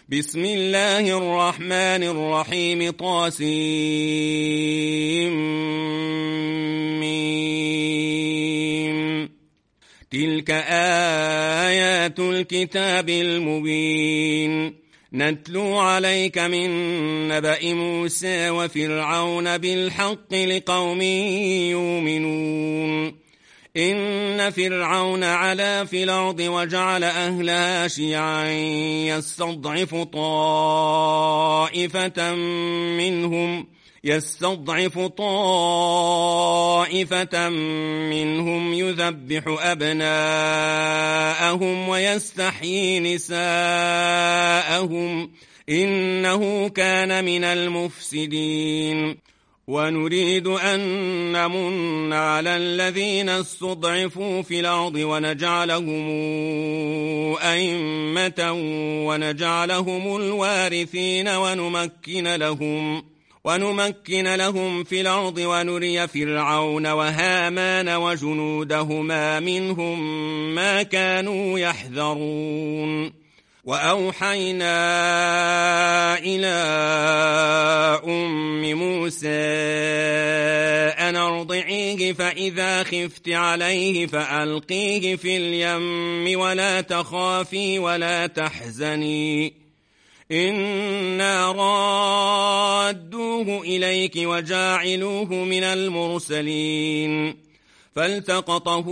بسم الله الرحمن الرحيم طاسيم. تلك آيات الكتاب المبين نتلو عليك من نبأ موسى وفرعون بالحق لقوم يؤمنون. إن فرعون علا في الأرض وجعل أهلها شيعا يستضعف طائفة منهم يذبح أبناءهم ويستحيي نساءهم إنه كان من المفسدين. ونريد أن نمن على الذين استضعفوا في الأرض ونجعلهم أئمة ونجعلهم الوارثين ونمكن لهم في الأرض ونري فرعون وهامان وجنودهما منهم ما كانوا يحذرون. وأوحينا إلى أم موسى أن أرضعيه فإذا خفت عليه فألقيه في اليم ولا تخافي ولا تحزني إنا رادوه إليك وجاعلوه من المرسلين. فالتقطه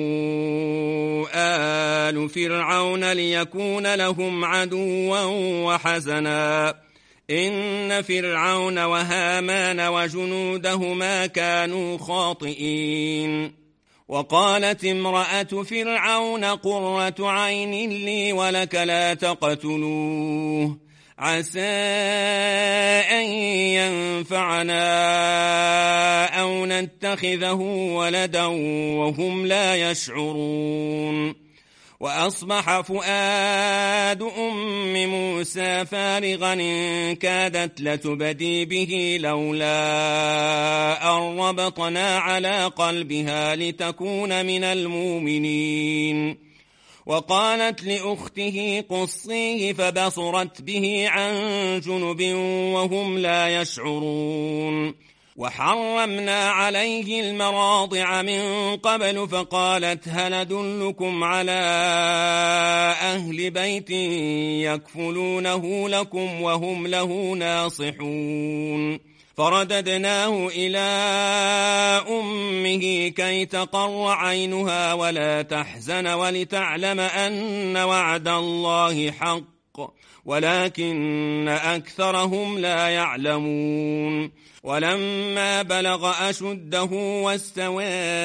آل فرعون ليكون لهم عدوا وحزنا إن فرعون وهامان وجنودهما كانوا خاطئين. وقالت امرأة فرعون قرة عين لي ولك لا تقتلوه عسى أن ينفعنا أو نتخذه ولدا وهم لا يشعرون. وأصبح فؤاد أم موسى فارغا إن كادت لتبدي به لولا أن ربطنا على قلبها لتكون من المؤمنين. وقالت لأخته قصيه فبصرت به عن جنب وهم لا يشعرون. وحرمنا عليه المراضع من قبل فقالت هل أدلكم على أهل بيت يكفلونه لكم وهم له ناصحون. فرددناه إلى أمه كي تقر عينها ولا تحزن ولتعلم أن وعد الله حق ولكن أكثرهم لا يعلمون. ولما بلغ أشده واستوى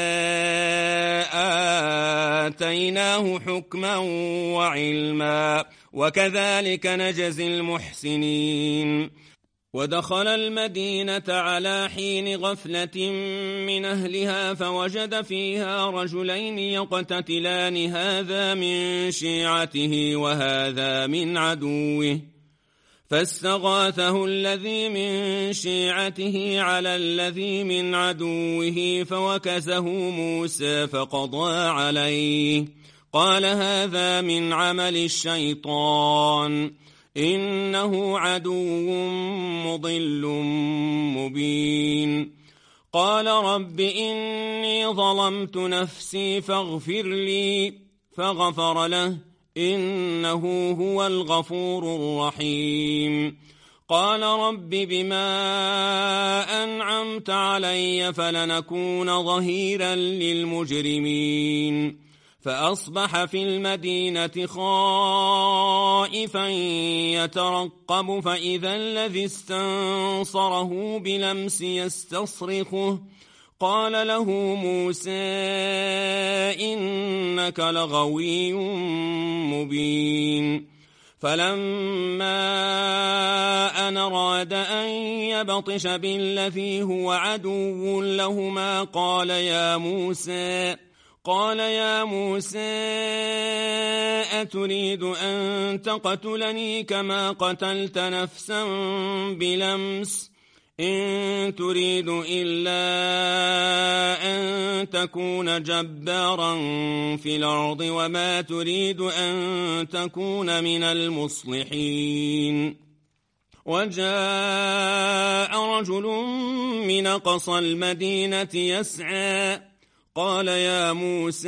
آتيناه حكما وعلما وكذلك نجزي المحسنين. ودخل المدينة على حين غفلة من أهلها فوجد فيها رجلين يقتتلان هذا من شيعته وهذا من عدوه فاستغاثه الذي من شيعته على الذي من عدوه فوكزه موسى فقضى عليه قال هذا من عمل الشيطان إنه عدو مضل مبين. قال رب إني ظلمت نفسي فاغفر لي فغفر له إنه هو الغفور الرحيم. قال رب بما أنعمت علي فلنكون ظهيرا للمجرمين. فأصبح في المدينة خائفا يترقب فإذا الذي استنصره بلمس يستصرخه قال له موسى إنك لغوي مبين. فلما أن أراد أن يبطش بالذي هو عدو لهما قال يا موسى أتريد أن تقتلني كما قتلت نفسا بلمس إن تريد إلا أن تكون جبارا في الأرض وما تريد أن تكون من المصلحين. وجاء رجل من أقصى المدينة يسعى قال يا موسى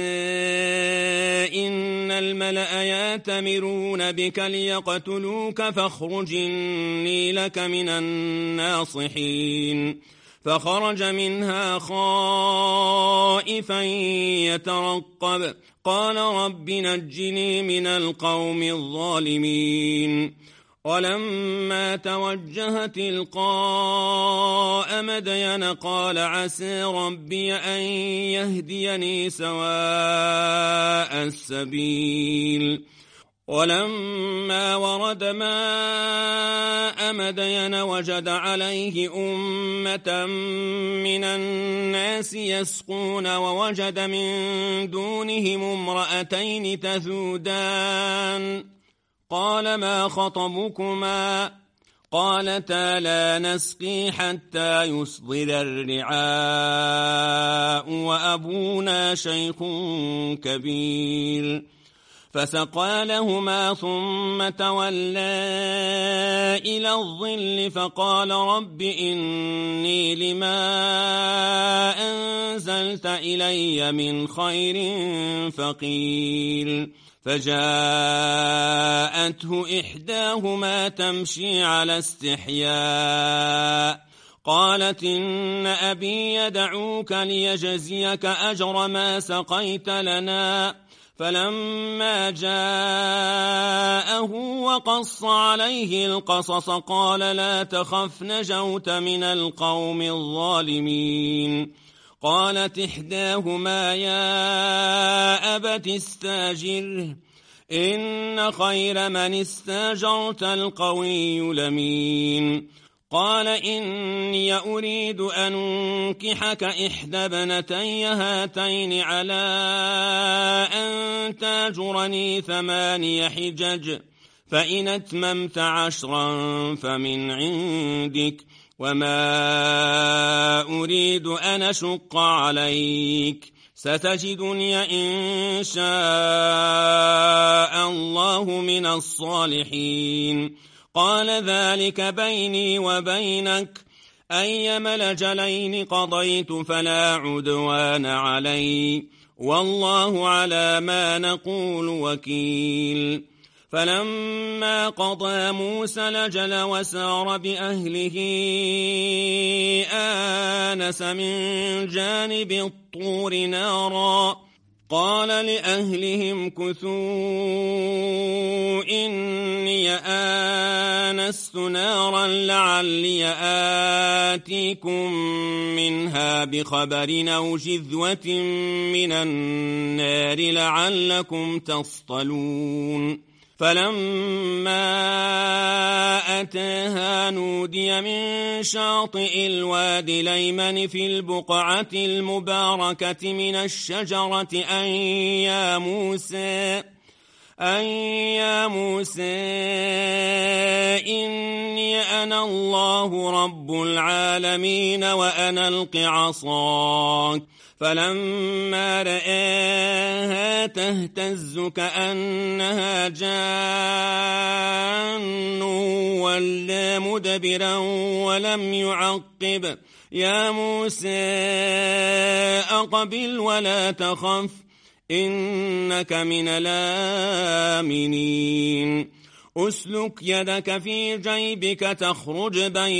إن الملأ يأتمرون بك ليقتلوك فاخرج إني لك من الناصحين. فخرج منها خائفا يترقب قال رب نجني من القوم الظالمين. ولما توجه تلقاء مدين قال عسى ربي أن يهديني سواء السبيل. ولما ورد ماء مدين وجد عليه أمة من الناس يسقون ووجد من دونهم امرأتين تذودان قال ما خطبكما قالتا لا نسقي حتى يصدر الرعاء وأبونا شيخ كبير. فسقى لهما ثم تولى إلى الظل فقال رب إني لما أنزلت إلي من خير فقير. فجاءته إحداهما تمشي على استحياء قالت إن أبي يدعوك ليجزيك أجر ما سقيت لنا. فلما جاءه وقص عليه القصص قال لا تخف نجوت من القوم الظالمين. قالت إحداهما يا أبت استاجره إن خير من استاجرت القوي الأمين. قال إني أريد أن أنكحك إحدى ابنتي هاتين على أن تاجرني 8 حجج فإن أتممت 10 فمن عندك وما أريد أن أشق عليك ستجدني إن شاء الله من الصالحين. قال ذلك بيني وبينك أيما الأجلين قضيت فلا عدوان علي والله على ما نقول وكيل. فلما قضى موسى الأجل وسار بأهله آنس من جانب الطور نارا قال لأهلهم كثوا إني آنست نارا لعلي آتيكم منها بخبر أو جذوة من النار لعلكم تصطلون. فلما أتاها نودي من شاطئ الوادي الأيمن في البقعة المباركة من الشجرة أن يا موسى إني أنا الله رب العالمين وأن ألق عصاك. فلما رآها تهتز كأنها جان ولى مدبرا ولم يعقب. يا موسى أقبل ولا تخف إنك من الآمنين. أسلك يدك في جيبك تخرج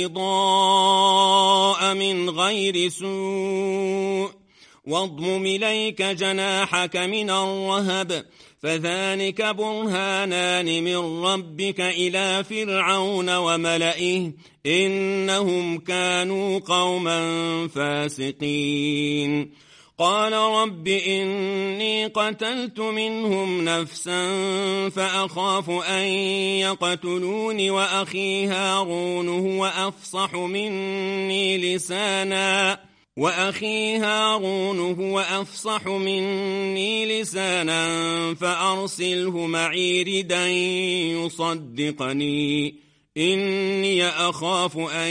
بيضاء من غير سوء واضمم إليك جناحك من الرهب فذلك برهانان من ربك إلى فرعون وملئه إنهم كانوا قوما فاسقين. قال رب إني قتلت منهم نفسا فأخاف أن يقتلوني وأخي هارون هو أفصح مني لسانا فأرسله معي ردا يصدقني إني أخاف أن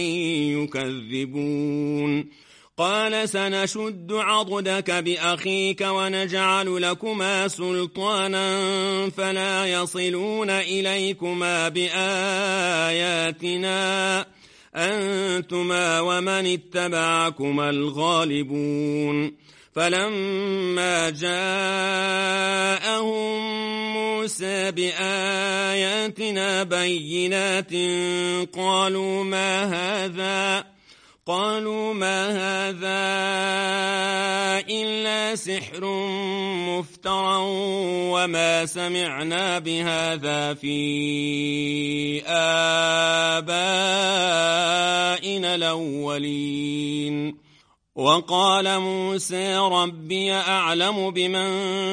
يكذبون قال سنشد عضدك بأخيك ونجعل لكما سلطانا فلا يصلون إليكما بآياتنا أنتما ومن اتبعكما الغالبون فلما جاءهم موسى بآياتنا بينات قالوا ما هذا إلا سحر مفترى وما سمعنا بهذا في آبائنا الأولين وقال موسى ربي أعلم بمن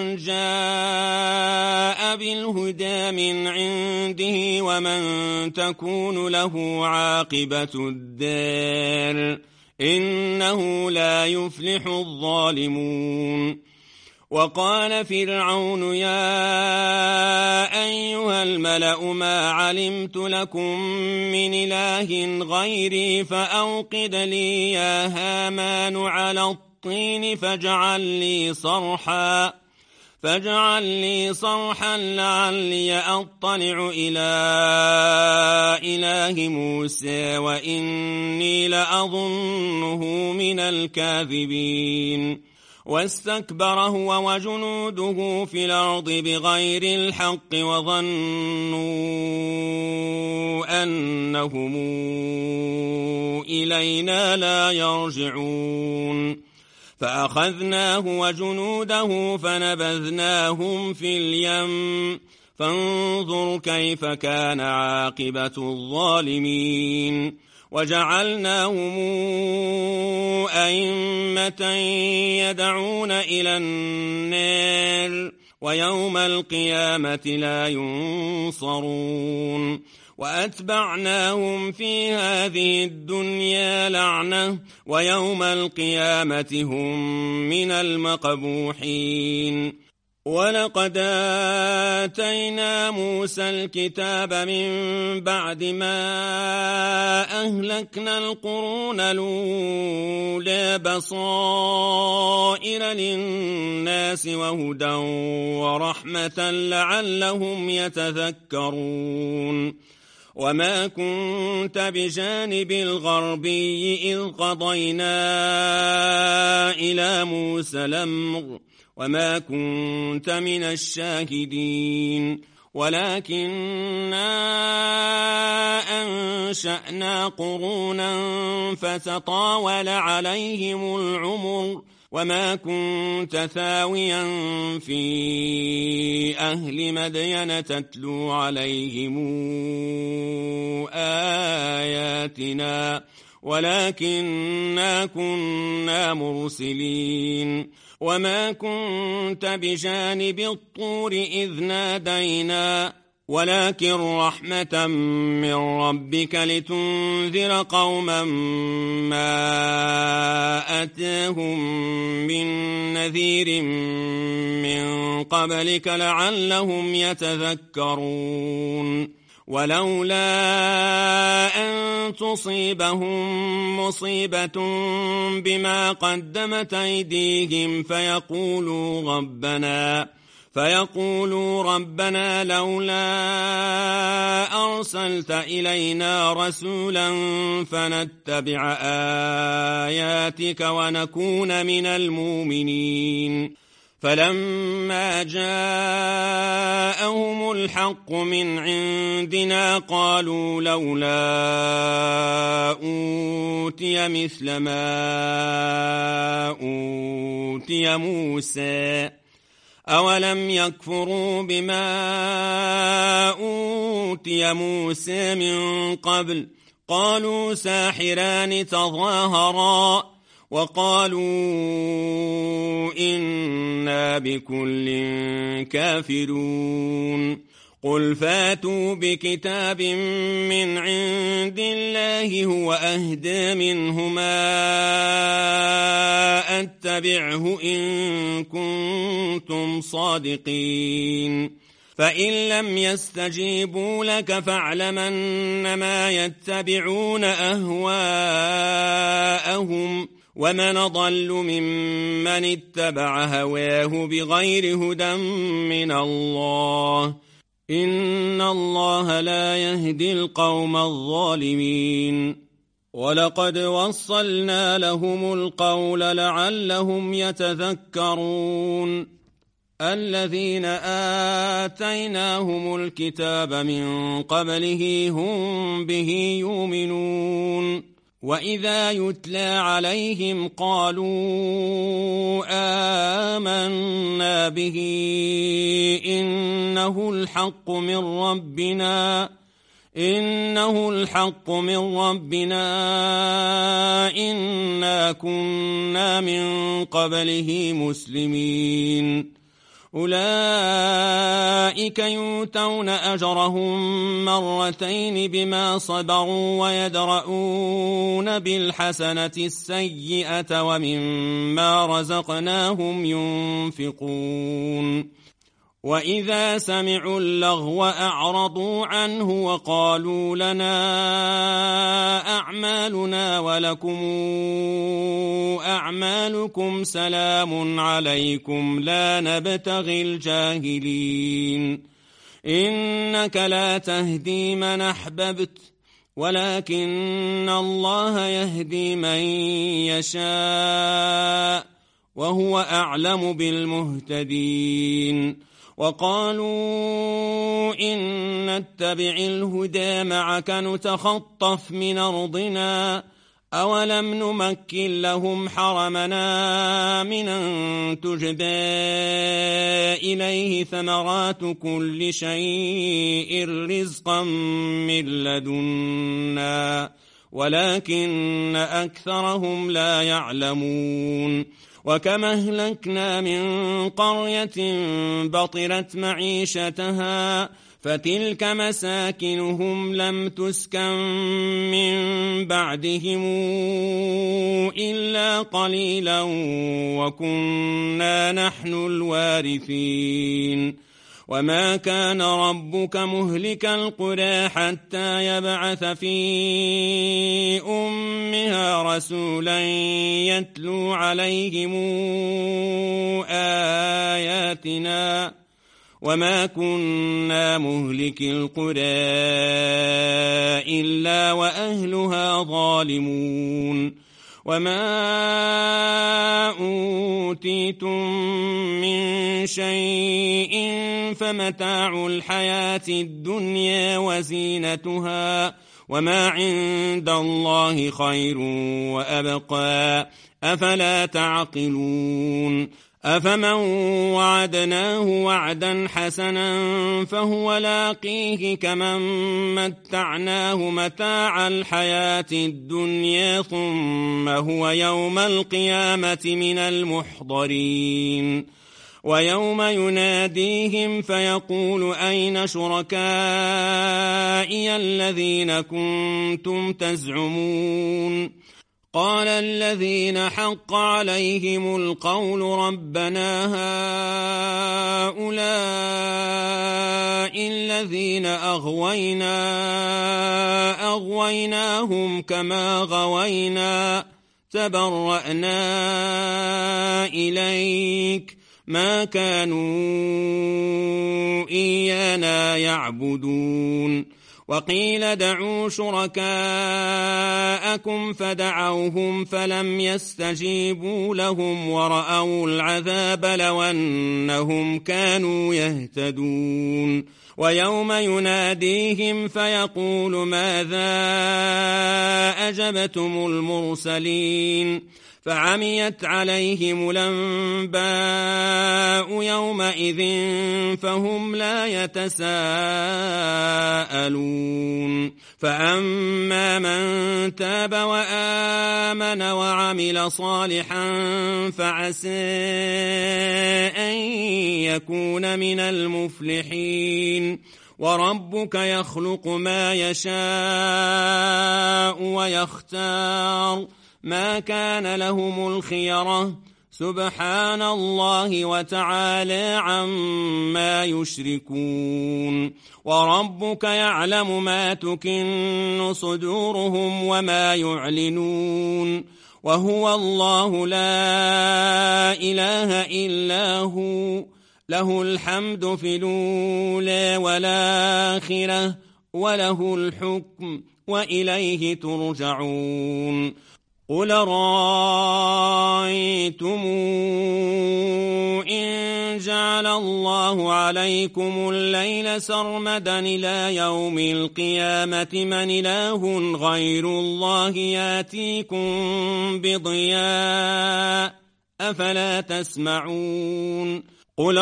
جاء بالهدى من عنده ومن تكون له عاقبة الدار إنه لا يفلح الظالمون وقال فرعون يا أيها الملأ ما علمت لكم من إله غيري فأوقد لي يا هامان على الطين فاجعل لي صرحا لعلي أطلع إلى إله موسى وإني لأظنه من الكاذبين واستكبر هو وجنوده في الأرض بغير الحق وظنوا أنهم إلينا لا يرجعون فأخذناه وجنوده فنبذناهم في اليم فانظر كيف كان عاقبة الظالمين وجعلناهم أئمة يدعون إلى النار ويوم القيامة لا ينصرون وأتبعناهم في هذه الدنيا لعنة ويوم القيامة هم من المقبوحين ولقد آتينا موسى الكتاب من بعد ما أهلكنا القرون الأولى بصائر للناس وهدى ورحمة لعلهم يتذكرون وما كنت بجانب الغربي إذ قضينا إلى موسى الأمر وما كنت من الشاهدين ولكننا أنشأنا قرونا فتطاول عليهم العمر وما كنت ثاويا في أهل مدين تتلو عليهم آياتنا ولكننا كنا مرسلين وما كنت بجانب الطور إذ نادينا ولكن رحمة من ربك لتنذر قوما ما أتاهم من نذير من قبلك لعلهم يتذكرون ولولا أن تصيبهم مصيبة بما قدمت أيديهم فيقولوا ربنا لولا أرسلت إلينا رسولا فنتبع آياتك ونكون من المؤمنين فلما جاءهم الحق من عندنا قالوا لولا أوتي مثل ما أوتي موسى أولم يكفروا بما أوتي موسى من قبل قالوا ساحران تظاهرا وقالوا إنا بكل كافرون قل فاتوا بكتاب من عند الله هو أهدى منهما أتبعه إن كنتم صادقين فإن لم يستجيبوا لك فاعلم أنما يتبعون أهواءهم ومن ضل ممن اتبع هواه بغير هدى من الله إن الله لا يهدي القوم الظالمين ولقد وصلنا لهم القول لعلهم يتذكرون الذين آتيناهم الكتاب من قبله هم به يؤمنون وإذا يتلى عليهم قالوا آمنا به إنه الحق من ربنا إنا كنا من قبله مسلمين أولئك يؤتون أجرهم مرتين بما صبروا ويدرؤون بالحسنة السيئة ومما رزقناهم ينفقون وإذا سمعوا اللغو أعرضوا عنه وقالوا لنا أعمالنا ولكم أعمالكم سلام عليكم لا نبتغي الجاهلين إنك لا تهدي من أحببت ولكن الله يهدي من يشاء وهو أعلم بالمهتدين وقالوا إن نتبع الهدى معك نتخطف من أرضنا أولم نمكن لهم حرمنا من أن تجبى إليه ثمرات كل شيء رزقا من لدنا ولكن أكثرهم لا يعلمون وكما أهلكنا من قرية بطرت معيشتها فتلك مساكنهم لم تسكن من بعدهم إلا قليلا وكنا نحن الوارثين وما كان ربك مهلك القرى حتى يبعث في أمها رسولا يتلو عليهم آياتنا وما كنا مهلك القرى إلا وأهلها ظالمون وما أوتيتم من شيء فمتاع الحياة الدنيا وزينتها وما عند الله خير وأبقى أفلا تعقلون أفمن وعدناه وعدا حسنا فهو لاقيه كمن متعناه متاع الحياة الدنيا ثم هو يوم القيامة من المحضرين ويوم يناديهم فيقول أين شركائي الذين كنتم تزعمون قال الذين حق عليهم القول ربنا هؤلاء الذين أغويناهم كما غوينا تبرأنا إليك ما كانوا إيانا يعبدون وقيل دعوا شركاءكم فدعوهم فلم يستجيبوا لهم ورأوا العذاب لو أنهم كانوا يهتدون ويوم يناديهم فيقول ماذا أجبتم المرسلين فعميت عليهم الأنباء يومئذ فهم لا يتساءلون فأما من تاب وآمن وعمل صالحا فعسى أن يكون من المفلحين وربك يخلق ما يشاء ويختار ما كان لهم الخيرة سبحان الله وتعالى عما يشركون وربك يعلم ما تكن صدورهم وما يعلنون وهو الله لا إله إلا هو له الحمد في الأولى والآخرة وله الحكم وإليه ترجعون قل رأيتم إن جعل الله عليكم الليل سرمدا إلى يوم القيامة من إله غير الله ياتيكم بضياء أفلا تسمعون قل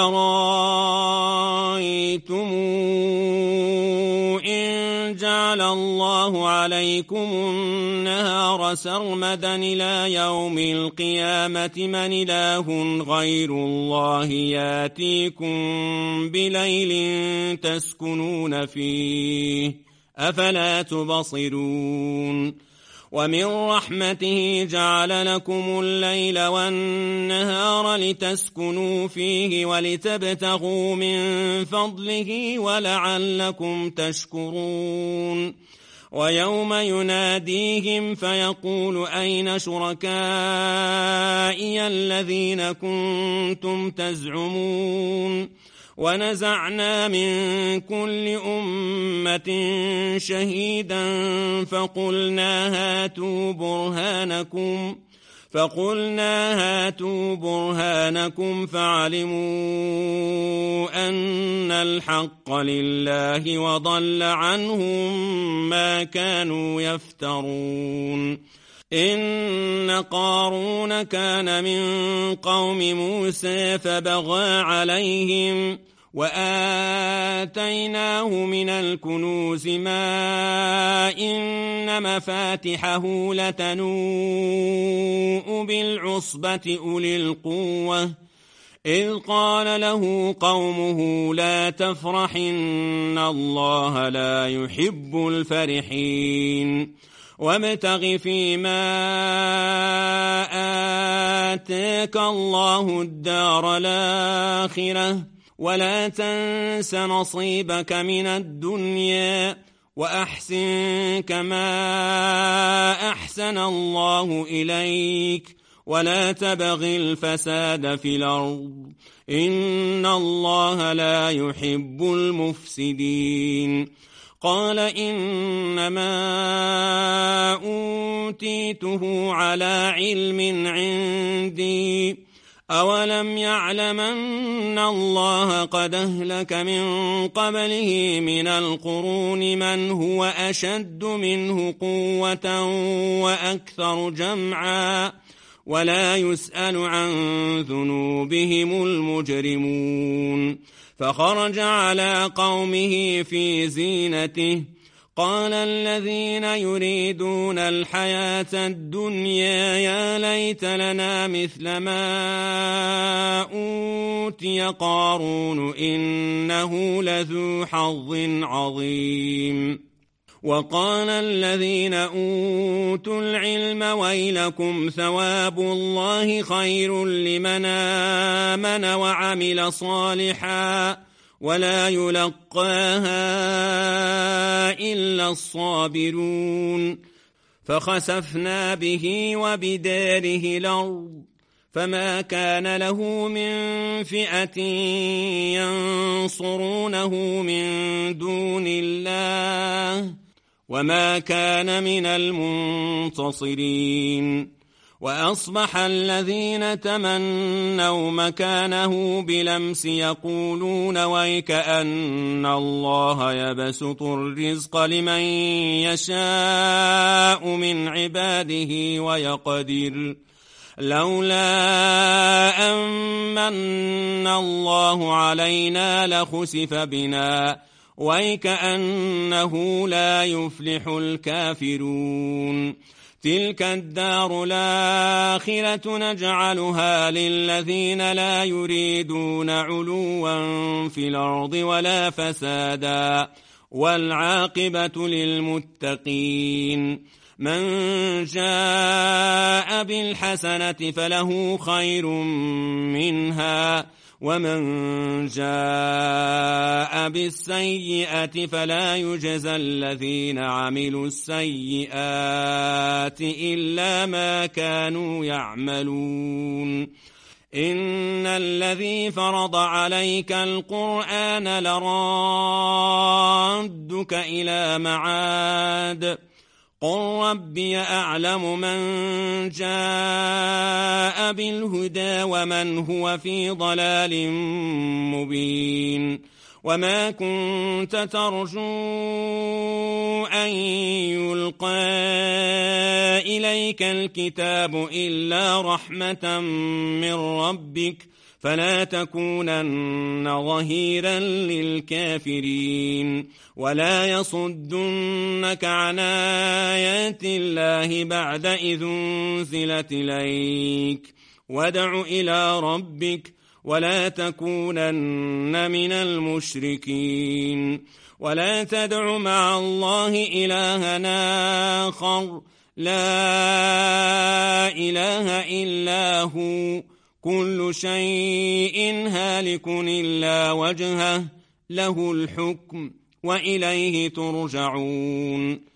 رأيتم إن جعل الله عليكم النهار سرمدا إلى يوم القيامة من إله غير الله ياتيكم بليل تسكنون فيه أفلا تبصرون ومن رحمته جعل لكم الليل والنهار لتسكنوا فيه ولتبتغوا من فضله ولعلكم تشكرون ويوم يناديهم فيقول أين شركائي الذين كنتم تزعمون ونزعنا من كل أمة شهيدا فقلنا هاتوا برهانكم فعلموا أن الحق لله وضل عنهم ما كانوا يفترون إن قارون كان من قوم موسى فبغى عليهم وآتيناه من الكنوز ما إن مفاتحه لتنوء بالعصبة أولي القوة إذ قال له قومه لا تفرح إن الله لا يحب الفرحين وابتغ فيما آتاك الله الدار الآخرة ولا تنس نصيبك من الدنيا وأحسن كما أحسن الله إليك ولا تبغ الفساد في الأرض إن الله لا يحب المفسدين قال إنما أوتيته على علم عندي أولم يعلم أن الله قد أهلك من قبله من القرون من هو أشد منه قوة وأكثر جمعا ولا يسأل عن ذنوبهم المجرمون فخرج على قومه في زينته قال الذين يريدون الحياة الدنيا يا ليت لنا مثل ما أوتي قارون إنه لذو حظ عظيم وقال الذين أوتوا العلم ويلكم ثواب الله خير لمن آمن وعمل صالحا ولا يلقاها إلا الصابرون فخسفنا به وبداره الأرض فما كان له من فئة ينصرونه من دون الله وما كان من المنتصرين وأصبح الذين تمنوا مكانه بلمس يقولون ويكأن الله يبسط الرزق لمن يشاء من عباده ويقدر لولا أمن الله علينا لخسف بنا ويكأنه لا يفلح الكافرون تلك الدار الآخرة نجعلها للذين لا يريدون علوا في الأرض ولا فسادا والعاقبة للمتقين من جاء بالحسنة فله خير منها ومن جاء بالسيئة فلا يجزى الذين عملوا السيئات إلا ما كانوا يعملون إن الذي فرض عليك القرآن لرادك إلى معاد قل ربي أعلم من جاء بالهدى ومن هو في ضلال مبين وما كنت ترجو أن يلقى إليك الكتاب إلا رحمة من ربك فلا تكونن ظهيرا للكافرين ولا يصدنك عن آيات الله بعد إذ أنزلت إليك وادع إلى ربك ولا تكونن من المشركين ولا تدع مع الله إلها آخر لا إله إلا هو كل شيء هالك إلا وجهه له الحكم وإليه ترجعون